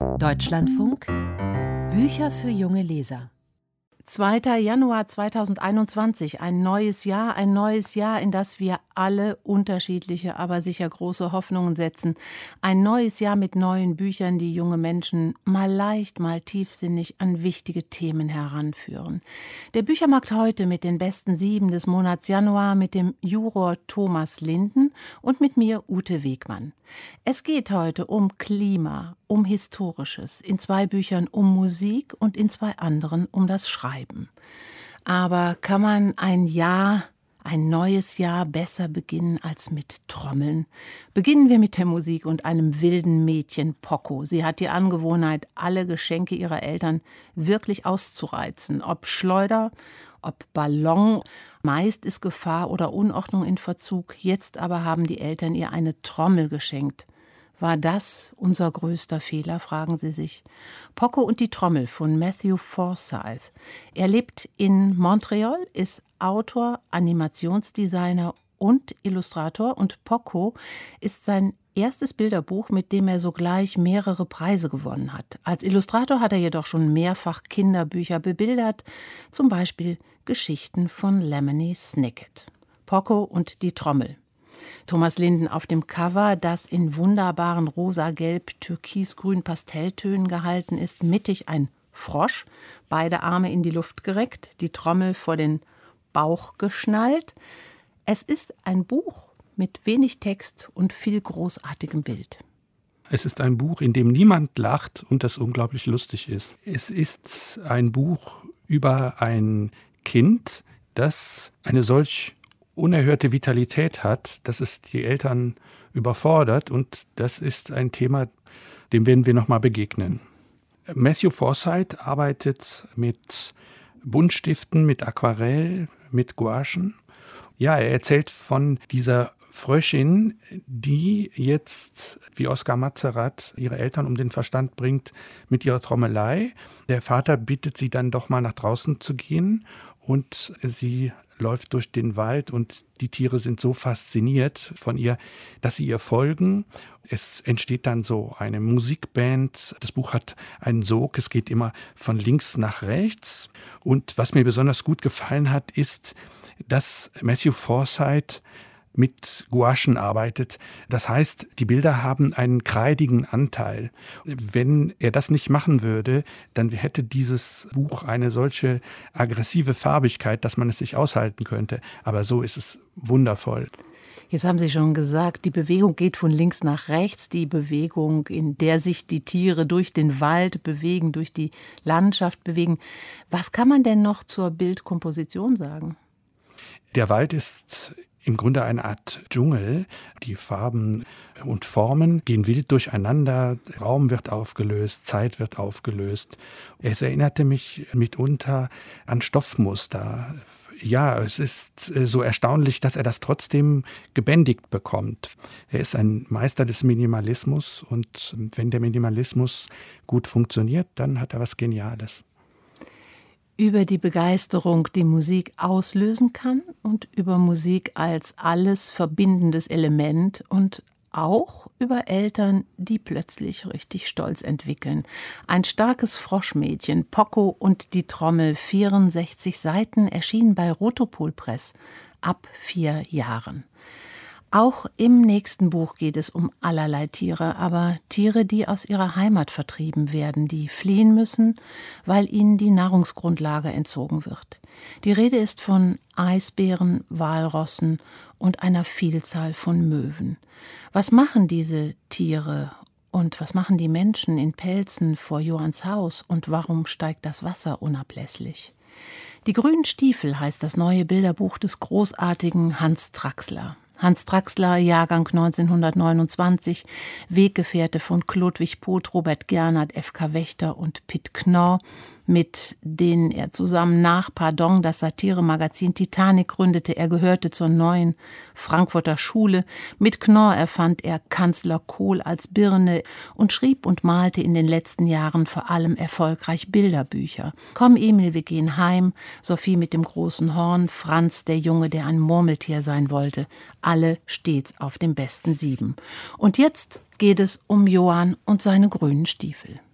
Deutschlandfunk Bücher für junge Leser. 2. Januar 2021, ein neues Jahr, in das wir alle unterschiedliche, aber sicher große Hoffnungen setzen. Ein neues Jahr mit neuen Büchern, die junge Menschen mal leicht, mal tiefsinnig an wichtige Themen heranführen. Der Büchermarkt heute mit den besten 7 des Monats Januar, mit dem Juror Thomas Linden und mit mir, Ute Wegmann. Es geht heute um Klima, um Historisches, in 2 Büchern um Musik und in 2 anderen um das Schreiben. Aber kann man ein neues Jahr besser beginnen als mit Trommeln? Beginnen wir mit der Musik und einem wilden Mädchen, Poco. Sie hat die Angewohnheit, alle Geschenke ihrer Eltern wirklich auszureizen. Ob Schleuder, ob Ballon. Meist ist Gefahr oder Unordnung in Verzug. Jetzt aber haben die Eltern ihr eine Trommel geschenkt. War das unser größter Fehler, fragen sie sich. Poco und die Trommel von Matthew Forsyth. Er lebt in Montreal, ist Autor, Animationsdesigner und Illustrator. Und Poco ist sein erstes Bilderbuch, mit dem er sogleich mehrere Preise gewonnen hat. Als Illustrator hat er jedoch schon mehrfach Kinderbücher bebildert, zum Beispiel Geschichten von Lemony Snicket. Poco und die Trommel. Thomas Linden auf dem Cover, das in wunderbaren rosa-gelb, türkisgrün Pastelltönen gehalten ist, mittig ein Frosch, beide Arme in die Luft gereckt, die Trommel vor den Bauch geschnallt. Es ist ein Buch mit wenig Text und viel großartigem Bild. Es ist ein Buch, in dem niemand lacht und das unglaublich lustig ist. Es ist ein Buch über ein Kind, das eine solch unerhörte Vitalität hat, dass es die Eltern überfordert, und das ist ein Thema, dem werden wir nochmal begegnen. Matthew Forsyth arbeitet mit Buntstiften, mit Aquarell, mit Gouachen. Ja, er erzählt von dieser Fröschin, die jetzt, wie Oskar Matzerath, ihre Eltern um den Verstand bringt mit ihrer Trommelei. Der Vater bittet sie dann doch mal nach draußen zu gehen, und sie läuft durch den Wald und die Tiere sind so fasziniert von ihr, dass sie ihr folgen. Es entsteht dann so eine Musikband. Das Buch hat einen Sog, es geht immer von links nach rechts. Und was mir besonders gut gefallen hat, ist, dass Matthew Forsyth mit Gouachen arbeitet. Das heißt, die Bilder haben einen kreidigen Anteil. Wenn er das nicht machen würde, dann hätte dieses Buch eine solche aggressive Farbigkeit, dass man es nicht aushalten könnte. Aber so ist es wundervoll. Jetzt haben Sie schon gesagt, die Bewegung geht von links nach rechts, die Bewegung, in der sich die Tiere durch den Wald bewegen, durch die Landschaft bewegen. Was kann man denn noch zur Bildkomposition sagen? Der Wald ist im Grunde eine Art Dschungel. Die Farben und Formen gehen wild durcheinander. Raum wird aufgelöst, Zeit wird aufgelöst. Es erinnerte mich mitunter an Stoffmuster. Ja, es ist so erstaunlich, dass er das trotzdem gebändigt bekommt. Er ist ein Meister des Minimalismus, und wenn der Minimalismus gut funktioniert, dann hat er was Geniales. Über die Begeisterung, die Musik auslösen kann, und über Musik als alles verbindendes Element, und auch über Eltern, die plötzlich richtig Stolz entwickeln. Ein starkes Froschmädchen, Poco und die Trommel, 64 Seiten, erschienen bei Rotopol Press, ab 4 Jahren. Auch im nächsten Buch geht es um allerlei Tiere, aber Tiere, die aus ihrer Heimat vertrieben werden, die fliehen müssen, weil ihnen die Nahrungsgrundlage entzogen wird. Die Rede ist von Eisbären, Walrossen und einer Vielzahl von Möwen. Was machen diese Tiere und was machen die Menschen in Pelzen vor Johanns Haus, und warum steigt das Wasser unablässlich? Die grünen Stiefel heißt das neue Bilderbuch des großartigen Hans Traxler. Hans Traxler, Jahrgang 1929, Weggefährte von Chlodwig Poth, Robert Gernert, F.K. Wächter und Pitt Knorr, mit denen er zusammen nach Pardon das Satiremagazin Titanic gründete. Er gehörte zur neuen Frankfurter Schule. Mit Knorr erfand er Kanzler Kohl als Birne und schrieb und malte in den letzten Jahren vor allem erfolgreich Bilderbücher. Komm Emil, wir gehen heim, Sophie mit dem großen Horn, Franz, der Junge, der ein Murmeltier sein wollte. Alle stets auf dem besten 7. Und jetzt geht es um Johann und seine grünen Stiefel.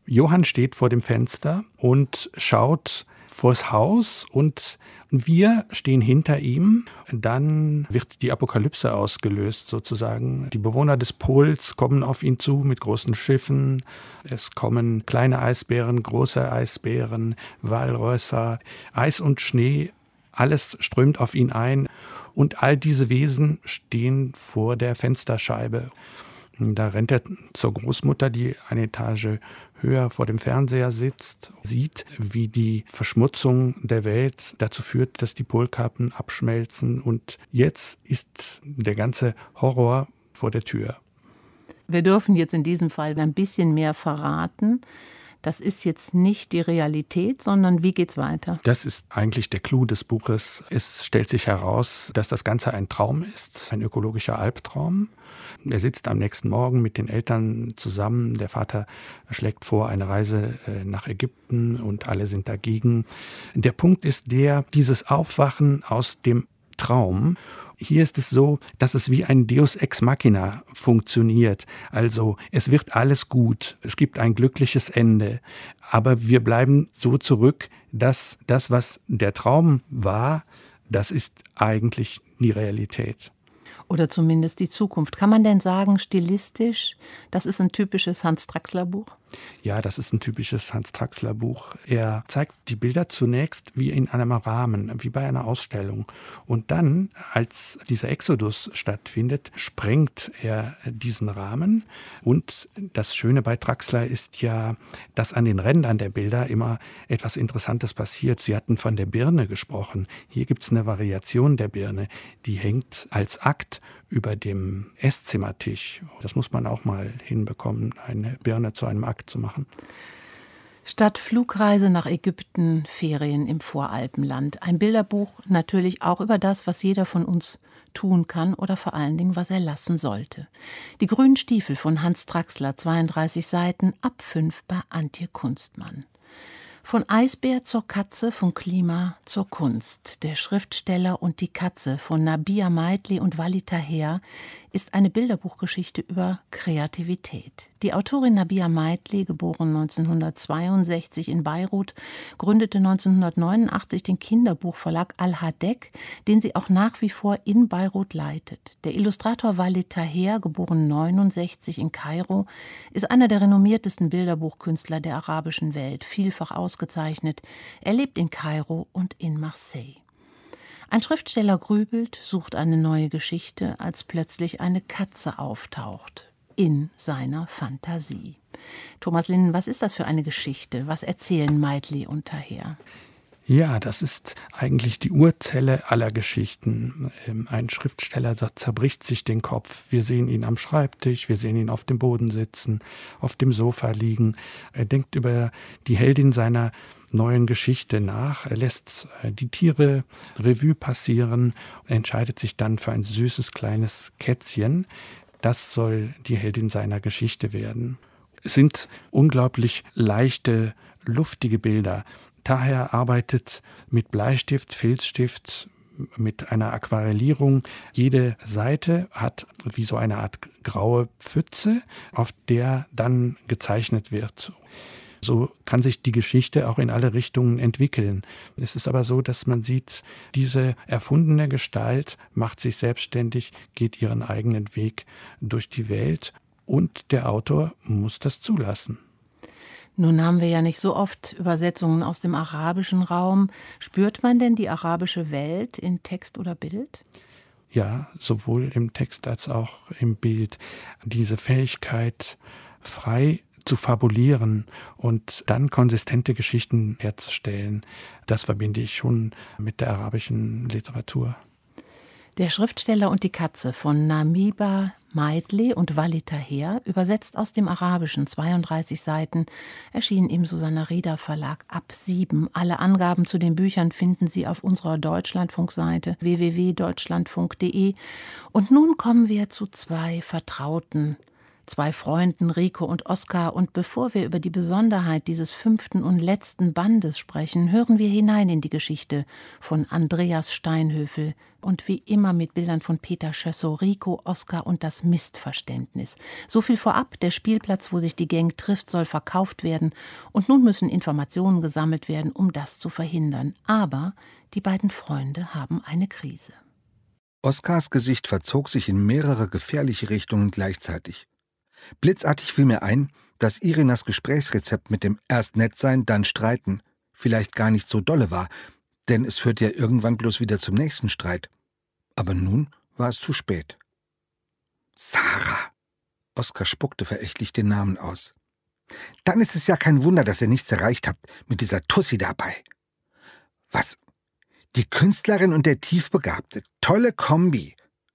Johann steht vor dem Fenster und schaut vors Haus und wir stehen hinter ihm. Dann wird die Apokalypse ausgelöst sozusagen. Die Bewohner des Pols kommen auf ihn zu mit großen Schiffen. Es kommen kleine Eisbären, große Eisbären, Walrösser, Eis und Schnee. Alles strömt auf ihn ein und all diese Wesen stehen vor der Fensterscheibe. Da rennt er zur Großmutter, die eine Etage höher vor dem Fernseher sitzt, sieht, wie die Verschmutzung der Welt dazu führt, dass die Polkappen abschmelzen. Und jetzt ist der ganze Horror vor der Tür. Wir dürfen jetzt in diesem Fall ein bisschen mehr verraten. Das ist jetzt nicht die Realität, sondern wie geht's weiter? Das ist eigentlich der Clou des Buches. Es stellt sich heraus, dass das Ganze ein Traum ist, ein ökologischer Albtraum. Er sitzt am nächsten Morgen mit den Eltern zusammen. Der Vater schlägt vor, eine Reise nach Ägypten und alle sind dagegen. Der Punkt ist dieses Aufwachen aus dem Traum. Hier ist es so, dass es wie ein Deus ex machina funktioniert. Also es wird alles gut, es gibt ein glückliches Ende. Aber wir bleiben so zurück, dass das, was der Traum war, das ist eigentlich die Realität. Oder zumindest die Zukunft. Kann man denn sagen, stilistisch, das ist ein typisches Hans-Traxler-Buch? Ja, das ist ein typisches Hans-Traxler-Buch. Er zeigt die Bilder zunächst wie in einem Rahmen, wie bei einer Ausstellung. Und dann, als dieser Exodus stattfindet, sprengt er diesen Rahmen. Und das Schöne bei Traxler ist ja, dass an den Rändern der Bilder immer etwas Interessantes passiert. Sie hatten von der Birne gesprochen. Hier gibt es eine Variation der Birne, die hängt als Akt über dem Esszimmertisch. Das muss man auch mal hinbekommen, eine Birne zu einem Akt zu machen. Statt Flugreise nach Ägypten, Ferien im Voralpenland. Ein Bilderbuch natürlich auch über das, was jeder von uns tun kann oder vor allen Dingen, was er lassen sollte. Die grünen Stiefel von Hans Traxler, 32 Seiten, ab 5 bei Antje Kunstmann. Von Eisbär zur Katze, von Klima zur Kunst. Der Schriftsteller und die Katze von Nabihah Maidli und Wally Taher ist eine Bilderbuchgeschichte über Kreativität. Die Autorin Nabihah Maidli, geboren 1962 in Beirut, gründete 1989 den Kinderbuchverlag Al-Hadek, den sie auch nach wie vor in Beirut leitet. Der Illustrator Wally Taher, geboren 1969 in Kairo, ist einer der renommiertesten Bilderbuchkünstler der arabischen Welt, vielfach ausgezeichnet. Er lebt in Kairo und in Marseille. Ein Schriftsteller grübelt, sucht eine neue Geschichte, als plötzlich eine Katze auftaucht in seiner Fantasie. Thomas Linden, was ist das für eine Geschichte? Was erzählen Maidli und Taher? Ja, das ist eigentlich die Urzelle aller Geschichten. Ein Schriftsteller zerbricht sich den Kopf. Wir sehen ihn am Schreibtisch, wir sehen ihn auf dem Boden sitzen, auf dem Sofa liegen. Er denkt über die Heldin seiner neuen Geschichte nach. Er lässt die Tiere Revue passieren, entscheidet sich dann für ein süßes kleines Kätzchen. Das soll die Heldin seiner Geschichte werden. Es sind unglaublich leichte, luftige Bilder. Taher arbeitet mit Bleistift, Filzstift, mit einer Aquarellierung. Jede Seite hat wie so eine Art graue Pfütze, auf der dann gezeichnet wird. So kann sich die Geschichte auch in alle Richtungen entwickeln. Es ist aber so, dass man sieht, diese erfundene Gestalt macht sich selbstständig, geht ihren eigenen Weg durch die Welt und der Autor muss das zulassen. Nun haben wir ja nicht so oft Übersetzungen aus dem arabischen Raum. Spürt man denn die arabische Welt in Text oder Bild? Ja, sowohl im Text als auch im Bild. Diese Fähigkeit, frei zu fabulieren und dann konsistente Geschichten herzustellen, das verbinde ich schon mit der arabischen Literatur. Der Schriftsteller und die Katze von Nabihah Maidli und Wally Taher, übersetzt aus dem Arabischen, 32 Seiten, erschien im Susanna Rieder Verlag ab 7. Alle Angaben zu den Büchern finden Sie auf unserer Deutschlandfunkseite www.deutschlandfunk.de. Und nun kommen wir zu 2 vertrauten 2 Freunden, Rico und Oskar. Und bevor wir über die Besonderheit dieses 5. und letzten Bandes sprechen, hören wir hinein in die Geschichte von Andreas Steinhöfel und wie immer mit Bildern von Peter Schössow, Rico, Oskar und das Missverständnis. So viel vorab, der Spielplatz, wo sich die Gang trifft, soll verkauft werden und nun müssen Informationen gesammelt werden, um das zu verhindern. Aber die beiden Freunde haben eine Krise. Oskars Gesicht verzog sich in mehrere gefährliche Richtungen gleichzeitig. Blitzartig fiel mir ein, dass Irinas Gesprächsrezept mit dem erst nett sein, dann streiten vielleicht gar nicht so dolle war, denn es führte ja irgendwann bloß wieder zum nächsten Streit. Aber nun war es zu spät. Sarah! Oskar spuckte verächtlich den Namen aus. Dann ist es ja kein Wunder, dass ihr nichts erreicht habt mit dieser Tussi dabei. Was? Die Künstlerin und der Tiefbegabte. Tolle Kombi.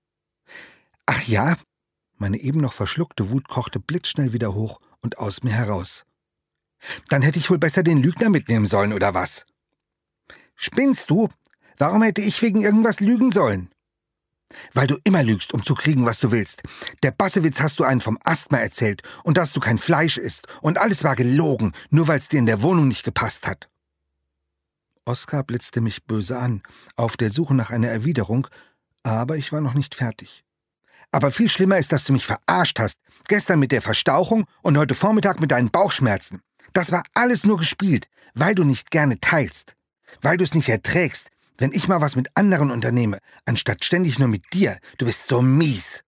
Ach ja, meine eben noch verschluckte Wut kochte blitzschnell wieder hoch und aus mir heraus. Dann hätte ich wohl besser den Lügner mitnehmen sollen, oder was? Spinnst du? Warum hätte ich wegen irgendwas lügen sollen? Weil du immer lügst, um zu kriegen, was du willst. Der Bassewitz hast du einen vom Asthma erzählt und dass du kein Fleisch isst. Und alles war gelogen, nur weil es dir in der Wohnung nicht gepasst hat. Oskar blitzte mich böse an, auf der Suche nach einer Erwiderung, aber ich war noch nicht fertig. Aber viel schlimmer ist, dass du mich verarscht hast. Gestern mit der Verstauchung und heute Vormittag mit deinen Bauchschmerzen. Das war alles nur gespielt, weil du nicht gerne teilst. Weil du es nicht erträgst, wenn ich mal was mit anderen unternehme, anstatt ständig nur mit dir. Du bist so mies.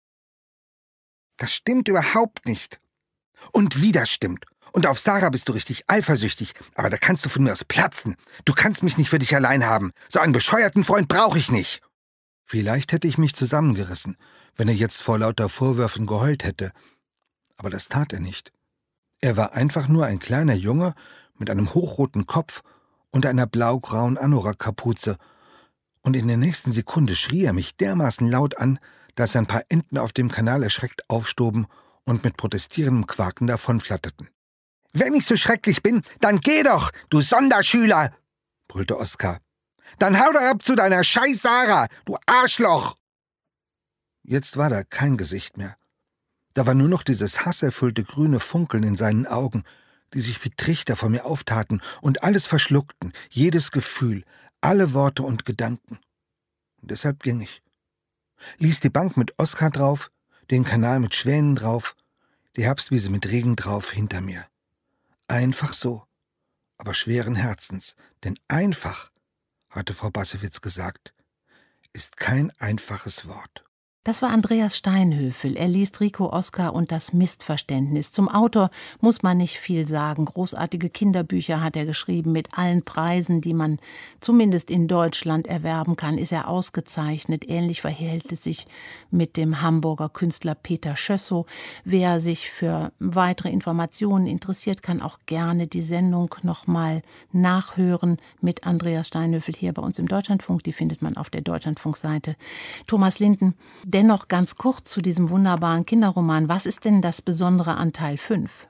Das stimmt überhaupt nicht. Und wie das stimmt. Und auf Sarah bist du richtig eifersüchtig, aber da kannst du von mir aus platzen. Du kannst mich nicht für dich allein haben. So einen bescheuerten Freund brauche ich nicht. Vielleicht hätte ich mich zusammengerissen, wenn er jetzt vor lauter Vorwürfen geheult hätte. Aber das tat er nicht. Er war einfach nur ein kleiner Junge mit einem hochroten Kopf und einer blaugrauen Anorak-Kapuze. Und in der nächsten Sekunde schrie er mich dermaßen laut an, dass ein paar Enten auf dem Kanal erschreckt aufstoben und mit protestierendem Quaken davonflatterten. »Wenn ich so schrecklich bin, dann geh doch, du Sonderschüler«, brüllte Oskar. »Dann hau doch ab zu deiner scheiß Sarah, du Arschloch!« Jetzt war da kein Gesicht mehr. Da war nur noch dieses hasserfüllte grüne Funkeln in seinen Augen, die sich wie Trichter vor mir auftaten und alles verschluckten, jedes Gefühl, alle Worte und Gedanken. Und deshalb ging ich. Ließ die Bank mit Oskar drauf, den Kanal mit Schwänen drauf, die Herbstwiese mit Regen drauf hinter mir. Einfach so, aber schweren Herzens, denn einfach, hatte Frau Bassewitz gesagt, ist kein einfaches Wort. Das war Andreas Steinhöfel. Er liest Rico, Oskar und das Missverständnis. Zum Autor muss man nicht viel sagen. Großartige Kinderbücher hat er geschrieben mit allen Preisen, die man zumindest in Deutschland erwerben kann. Ist er ausgezeichnet. Ähnlich verhält es sich mit dem Hamburger Künstler Peter Schössow. Wer sich für weitere Informationen interessiert, kann auch gerne die Sendung nochmal nachhören mit Andreas Steinhöfel hier bei uns im Deutschlandfunk. Die findet man auf der Deutschlandfunk-Seite. Thomas Linden, dennoch ganz kurz zu diesem wunderbaren Kinderroman. Was ist denn das Besondere an Teil 5?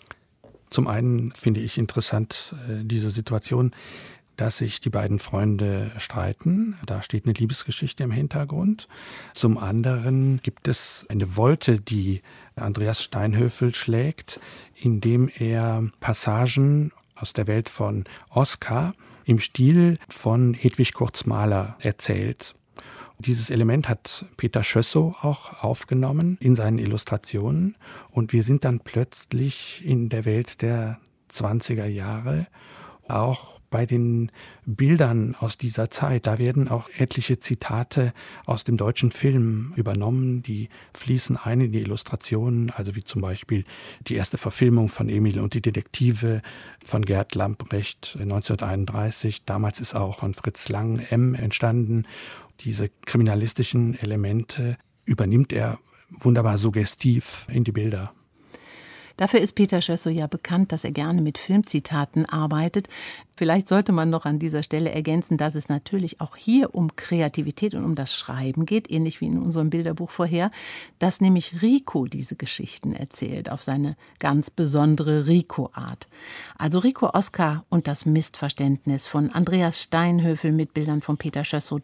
Zum einen finde ich interessant diese Situation, dass sich die beiden Freunde streiten. Da steht eine Liebesgeschichte im Hintergrund. Zum anderen gibt es eine Volte, die Andreas Steinhöfel schlägt, indem er Passagen aus der Welt von Oskar im Stil von Hedwig Kurz-Mahler erzählt. Dieses Element hat Peter Schössow auch aufgenommen in seinen Illustrationen und wir sind dann plötzlich in der Welt der 20er Jahre, auch bei den Bildern aus dieser Zeit. Da werden auch etliche Zitate aus dem deutschen Film übernommen, die fließen ein in die Illustrationen, also wie zum Beispiel die erste Verfilmung von Emil und die Detektive von Gerd Lamprecht 1931. Damals ist auch von Fritz Lang M entstanden. Diese kriminalistischen Elemente übernimmt er wunderbar suggestiv in die Bilder. Dafür ist Peter Schössow ja bekannt, dass er gerne mit Filmzitaten arbeitet. Vielleicht sollte man noch an dieser Stelle ergänzen, dass es natürlich auch hier um Kreativität und um das Schreiben geht, ähnlich wie in unserem Bilderbuch vorher, dass nämlich Rico diese Geschichten erzählt, auf seine ganz besondere Rico-Art. Also Rico, Oskar und das Missverständnis von Andreas Steinhöfel mit Bildern von Peter Schössow,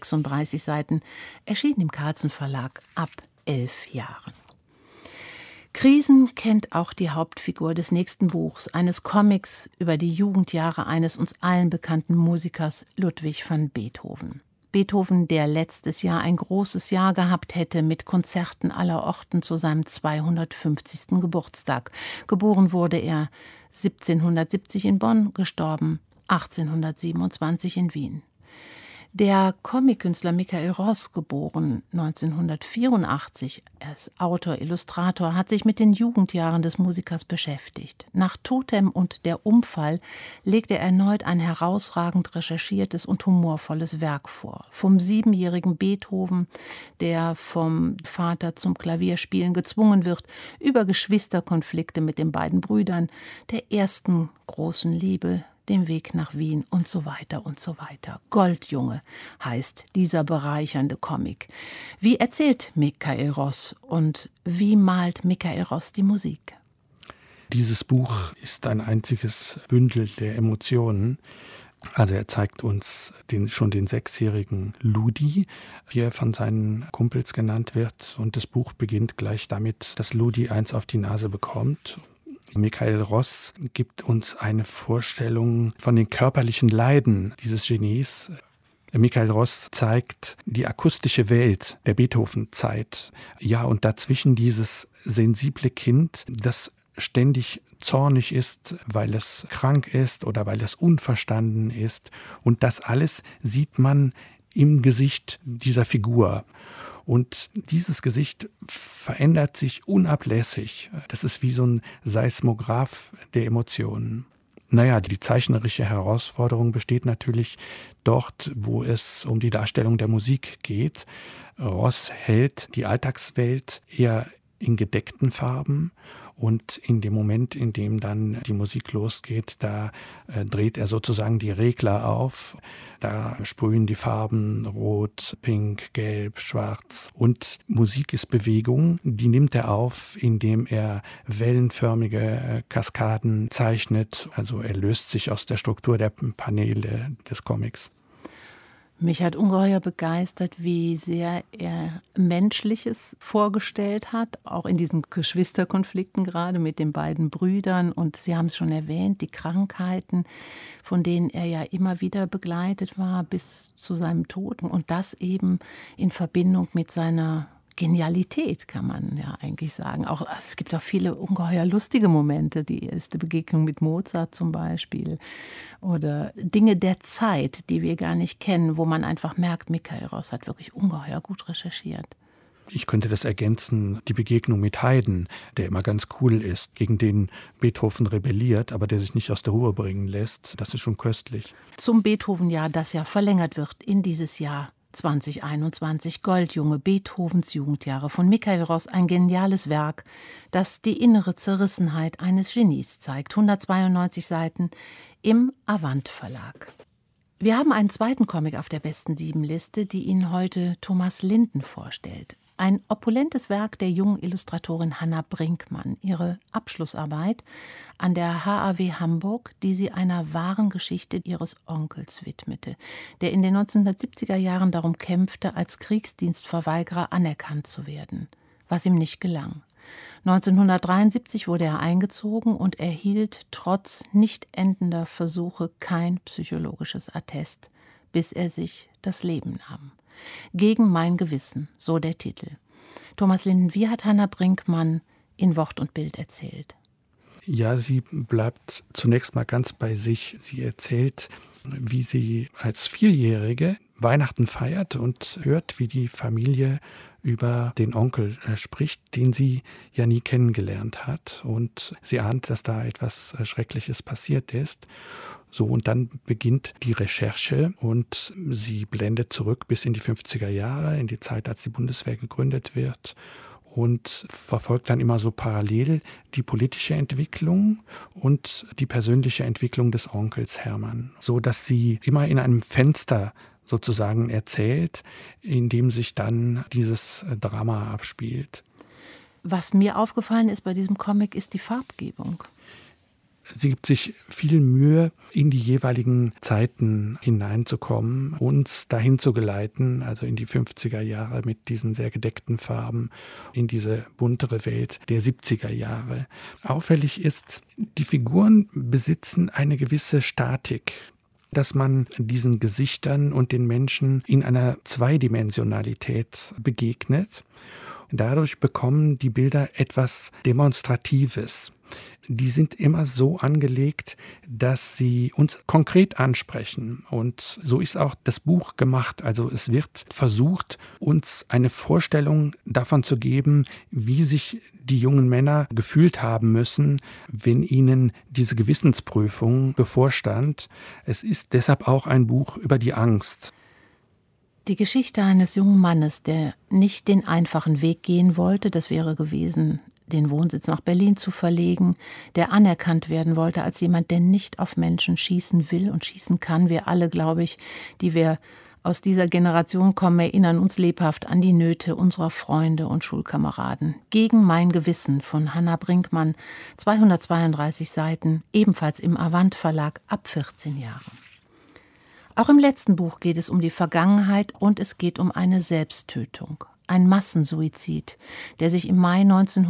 336 Seiten, erschienen im Carlsen Verlag ab 11 Jahren. Krisen kennt auch die Hauptfigur des nächsten Buchs, eines Comics über die Jugendjahre eines uns allen bekannten Musikers, Ludwig van Beethoven. Beethoven, der letztes Jahr ein großes Jahr gehabt hätte mit Konzerten aller Orten zu seinem 250. Geburtstag. Geboren wurde er 1770 in Bonn, gestorben 1827 in Wien. Der Comic-Künstler Michael Ross, geboren 1984, er ist Autor, Illustrator, hat sich mit den Jugendjahren des Musikers beschäftigt. Nach Totem und Der Umfall legt er erneut ein herausragend recherchiertes und humorvolles Werk vor. Vom 7-jährigen Beethoven, der vom Vater zum Klavierspielen gezwungen wird, über Geschwisterkonflikte mit den beiden Brüdern, der ersten großen Liebe, dem Weg nach Wien und so weiter und so weiter. Goldjunge heißt dieser bereichernde Comic. Wie erzählt Michael Ross und wie malt Michael Ross die Musik? Dieses Buch ist ein einziges Bündel der Emotionen. Also er zeigt uns schon den 6-jährigen Ludi, wie er von seinen Kumpels genannt wird. Und das Buch beginnt gleich damit, dass Ludi eins auf die Nase bekommt. Michael Ross gibt uns eine Vorstellung von den körperlichen Leiden dieses Genies. Michael Ross zeigt die akustische Welt der Beethoven-Zeit. Ja, und dazwischen dieses sensible Kind, das ständig zornig ist, weil es krank ist oder weil es unverstanden ist. Und das alles sieht man im Gesicht dieser Figur. Und dieses Gesicht verändert sich unablässig. Das ist wie so ein Seismograph der Emotionen. Naja, die zeichnerische Herausforderung besteht natürlich dort, wo es um die Darstellung der Musik geht. Ross hält die Alltagswelt eher in gedeckten Farben und in dem Moment, in dem dann die Musik losgeht, da dreht er sozusagen die Regler auf. Da sprühen die Farben rot, pink, gelb, schwarz. Und Musik ist Bewegung, die nimmt er auf, indem er wellenförmige Kaskaden zeichnet. Also er löst sich aus der Struktur der Paneele des Comics. Mich hat ungeheuer begeistert, wie sehr er Menschliches vorgestellt hat, auch in diesen Geschwisterkonflikten gerade mit den beiden Brüdern. Und Sie haben es schon erwähnt, die Krankheiten, von denen er ja immer wieder begleitet war bis zu seinem Tod. Und das eben in Verbindung mit seiner Genialität, kann man ja eigentlich sagen. Auch, es gibt auch viele ungeheuer lustige Momente, die erste Begegnung mit Mozart zum Beispiel oder Dinge der Zeit, die wir gar nicht kennen, wo man einfach merkt, Michael Ross hat wirklich ungeheuer gut recherchiert. Ich könnte das ergänzen, die Begegnung mit Haydn, der immer ganz cool ist, gegen den Beethoven rebelliert, aber der sich nicht aus der Ruhe bringen lässt. Das ist schon köstlich. Zum Beethoven-Jahr, das ja verlängert wird in dieses Jahr 2021, Goldjunge, Beethovens Jugendjahre von Michael Ross, ein geniales Werk, das die innere Zerrissenheit eines Genies zeigt. 192 Seiten im Avant Verlag. Wir haben einen zweiten Comic auf der besten 7 Liste, die Ihnen heute Thomas Linden vorstellt. Ein opulentes Werk der jungen Illustratorin Hanna Brinkmann. Ihre Abschlussarbeit an der HAW Hamburg, die sie einer wahren Geschichte ihres Onkels widmete, der in den 1970er Jahren darum kämpfte, als Kriegsdienstverweigerer anerkannt zu werden, was ihm nicht gelang. 1973 wurde er eingezogen und erhielt trotz nicht endender Versuche kein psychologisches Attest, bis er sich das Leben nahm. Gegen mein Gewissen, so der Titel. Thomas Linden, wie hat Hanna Brinkmann in Wort und Bild erzählt? Ja, sie bleibt zunächst mal ganz bei sich. Sie erzählt, wie sie als 4-Jährige Weihnachten feiert und hört, wie die Familie über den Onkel spricht, den sie ja nie kennengelernt hat. Und sie ahnt, dass da etwas Schreckliches passiert ist. So, und dann beginnt die Recherche und sie blendet zurück bis in die 50er Jahre, in die Zeit, als die Bundeswehr gegründet wird. Und verfolgt dann immer so parallel die politische Entwicklung und die persönliche Entwicklung des Onkels Hermann, so dass sie immer in einem Fenster sozusagen erzählt, in dem sich dann dieses Drama abspielt. Was mir aufgefallen ist bei diesem Comic, ist die Farbgebung. Sie gibt sich viel Mühe, in die jeweiligen Zeiten hineinzukommen, uns dahin zu geleiten, also in die 50er Jahre mit diesen sehr gedeckten Farben, in diese buntere Welt der 70er Jahre. Auffällig ist, die Figuren besitzen eine gewisse Statik, dass man diesen Gesichtern und den Menschen in einer Zweidimensionalität begegnet. Dadurch bekommen die Bilder etwas Demonstratives. Die sind immer so angelegt, dass sie uns konkret ansprechen. Und so ist auch das Buch gemacht. Also es wird versucht, uns eine Vorstellung davon zu geben, wie sich die jungen Männer gefühlt haben müssen, wenn ihnen diese Gewissensprüfung bevorstand. Es ist deshalb auch ein Buch über die Angst. Die Geschichte eines jungen Mannes, der nicht den einfachen Weg gehen wollte, das wäre gewesen, den Wohnsitz nach Berlin zu verlegen, der anerkannt werden wollte als jemand, der nicht auf Menschen schießen will und schießen kann. Wir alle, glaube ich, die wir aus dieser Generation kommen, erinnern uns lebhaft an die Nöte unserer Freunde und Schulkameraden. Gegen mein Gewissen von Hannah Brinkmann, 232 Seiten, ebenfalls im Avant Verlag, ab 14 Jahren. Auch im letzten Buch geht es um die Vergangenheit und es geht um eine Selbsttötung. Ein Massensuizid, der sich im Mai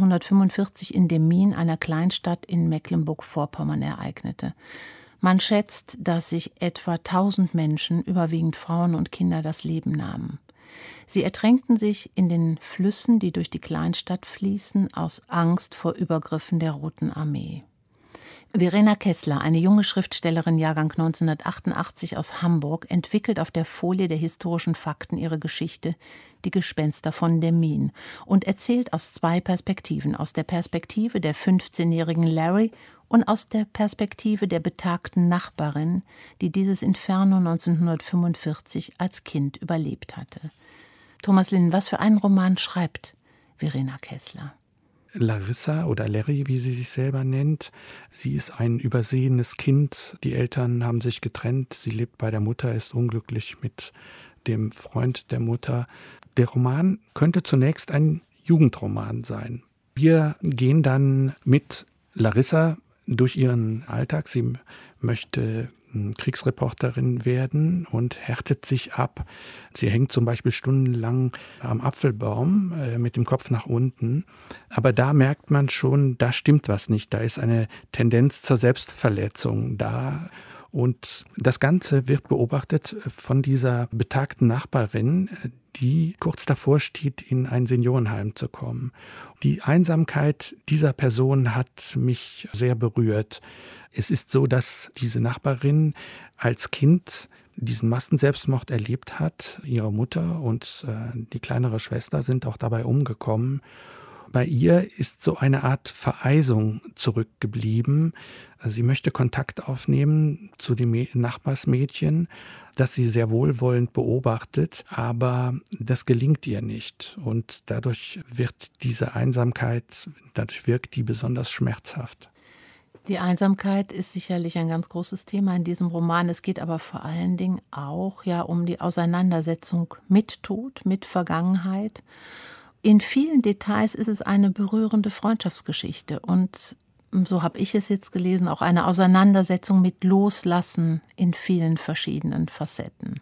1945 in Demmin, einer Kleinstadt in Mecklenburg-Vorpommern, ereignete. Man schätzt, dass sich etwa 1000 Menschen, überwiegend Frauen und Kinder, das Leben nahmen. Sie ertränkten sich in den Flüssen, die durch die Kleinstadt fließen, aus Angst vor Übergriffen der Roten Armee. Verena Kessler, eine junge Schriftstellerin, Jahrgang 1988 aus Hamburg, entwickelt auf der Folie der historischen Fakten ihre Geschichte »Die Gespenster von Demmin« und erzählt aus zwei Perspektiven, aus der Perspektive der 15-jährigen Larry und aus der Perspektive der betagten Nachbarin, die dieses Inferno 1945 als Kind überlebt hatte. Thomas Linden, was für einen Roman schreibt Verena Kessler? Larissa oder Larry, wie sie sich selber nennt. Sie ist ein übersehenes Kind. Die Eltern haben sich getrennt. Sie lebt bei der Mutter, ist unglücklich mit dem Freund der Mutter. Der Roman könnte zunächst ein Jugendroman sein. Wir gehen dann mit Larissa durch ihren Alltag. Sie möchte Kriegsreporterin werden und härtet sich ab. Sie hängt zum Beispiel stundenlang am Apfelbaum mit dem Kopf nach unten. Aber da merkt man schon, da stimmt was nicht. Da ist eine Tendenz zur Selbstverletzung da. Und das Ganze wird beobachtet von dieser betagten Nachbarin, die kurz davor steht, in ein Seniorenheim zu kommen. Die Einsamkeit dieser Person hat mich sehr berührt. Es ist so, dass diese Nachbarin als Kind diesen Massenselbstmord erlebt hat. Ihre Mutter und die kleinere Schwester sind auch dabei umgekommen. Bei ihr ist so eine Art Vereisung zurückgeblieben. Sie möchte Kontakt aufnehmen zu dem Nachbarsmädchen, das sie sehr wohlwollend beobachtet, aber das gelingt ihr nicht. Und dadurch wird diese Einsamkeit, dadurch wirkt die besonders schmerzhaft. Die Einsamkeit ist sicherlich ein ganz großes Thema in diesem Roman. Es geht aber vor allen Dingen auch um die Auseinandersetzung mit Tod, mit Vergangenheit. In vielen Details ist es eine berührende Freundschaftsgeschichte und, so habe ich es jetzt gelesen, auch eine Auseinandersetzung mit Loslassen in vielen verschiedenen Facetten.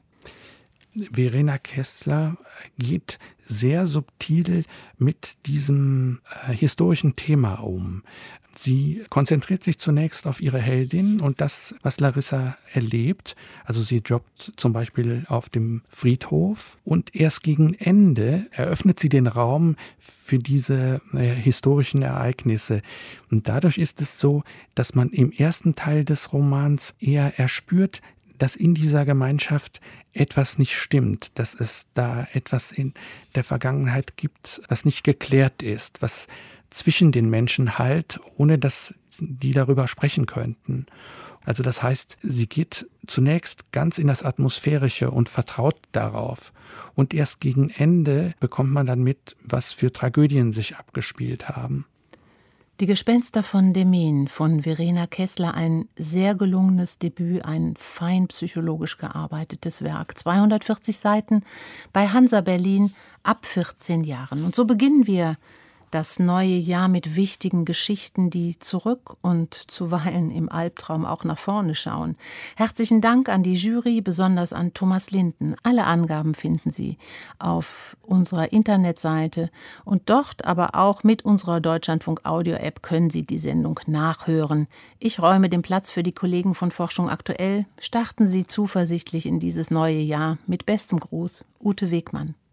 Verena Kessler geht sehr subtil mit diesem historischen Thema um. Sie konzentriert sich zunächst auf ihre Heldin und das, was Larissa erlebt. Also sie jobbt zum Beispiel auf dem Friedhof und erst gegen Ende eröffnet sie den Raum für diese historischen Ereignisse. Und dadurch ist es so, dass man im ersten Teil des Romans eher erspürt, dass in dieser Gemeinschaft etwas nicht stimmt, dass es da etwas in der Vergangenheit gibt, was nicht geklärt ist, was zwischen den Menschen halt, ohne dass die darüber sprechen könnten. Also das heißt, sie geht zunächst ganz in das Atmosphärische und vertraut darauf. Und erst gegen Ende bekommt man dann mit, was für Tragödien sich abgespielt haben. Die Gespenster von Demmin von Verena Kessler, ein sehr gelungenes Debüt, ein fein psychologisch gearbeitetes Werk. 240 Seiten bei Hansa Berlin, ab 14 Jahren. Und so beginnen wir Das neue Jahr mit wichtigen Geschichten, die zurück und zuweilen im Albtraum auch nach vorne schauen. Herzlichen Dank an die Jury, besonders an Thomas Linden. Alle Angaben finden Sie auf unserer Internetseite und dort, aber auch mit unserer Deutschlandfunk Audio-App können Sie die Sendung nachhören. Ich räume den Platz für die Kollegen von Forschung aktuell. Starten Sie zuversichtlich in dieses neue Jahr. Mit bestem Gruß, Ute Wegmann.